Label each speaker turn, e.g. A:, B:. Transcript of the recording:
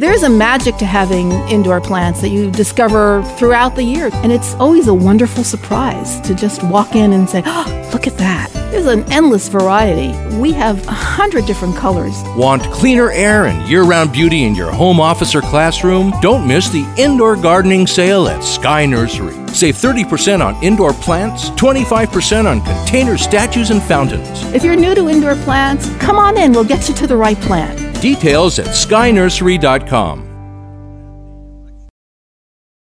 A: There's a magic to having indoor plants that you discover throughout the year. And it's always a wonderful surprise to just walk in and say, oh, look at that. There's an endless variety. We have 100 different colors.
B: Want cleaner air and year-round beauty in your home, office, or classroom? Don't miss the indoor gardening sale at Sky Nursery. Save 30% on indoor plants, 25% on container statues and fountains.
A: If you're new to indoor plants, come on in. We'll get you to the right plant.
B: Details at skynursery.com.